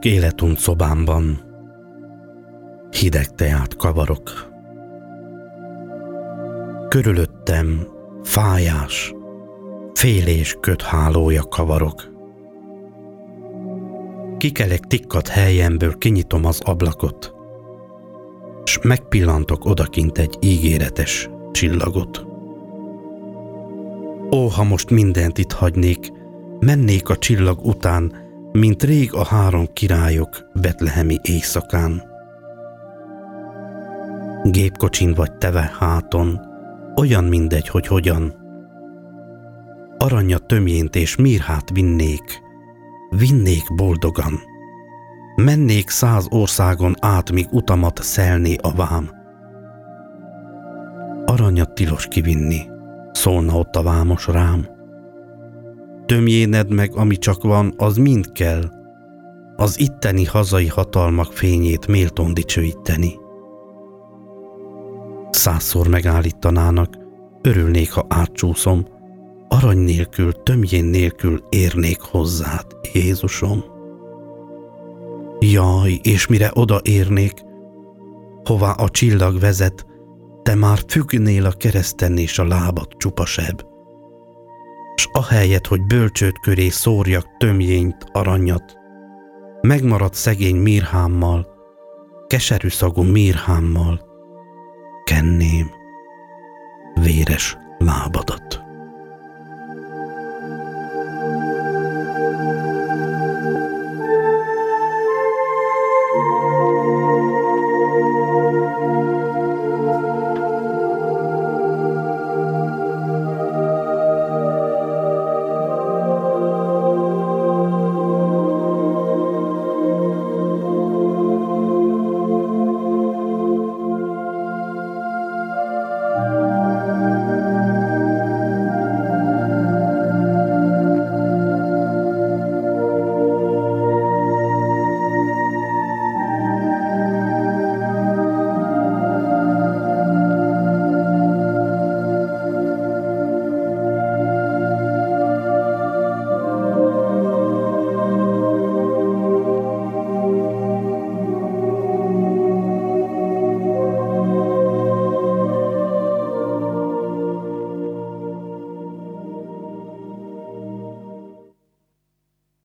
Ülök életunt szobámban, hideg teát kavarok. Körülöttem fájás, félés köthálója kavarok. Kikelek tikkadt helyemből, kinyitom az ablakot, s megpillantok odakint egy ígéretes csillagot. Ó, ha most mindent itt hagynék, mennék a csillag után, mint rég a 3 királyok betlehemi éjszakán. Gépkocsin vagy teve háton, olyan mindegy, hogy hogyan. Aranya tömjént és mirhát vinnék boldogan. Mennék 100 országon át, míg utamat szelné a vám. Aranyat tilos kivinni, szólna ott a vámos rám. Tömjéned meg, ami csak van, az mind kell, az itteni hazai hatalmak fényét méltón dicsőíteni. 100-szor megállítanának, örülnék, ha átcsúszom, arany nélkül, tömjén nélkül érnék hozzád, Jézusom. Jaj, és mire odaérnék, hová a csillag vezet, te már függnél a kereszten, és a lábad csupa seb. S ahelyett, hogy bölcsőd köré szórjak tömjényt, aranyat, megmaradt szegény mirhámmal, keserű szagú mirhámmal, kenném véres lábadat.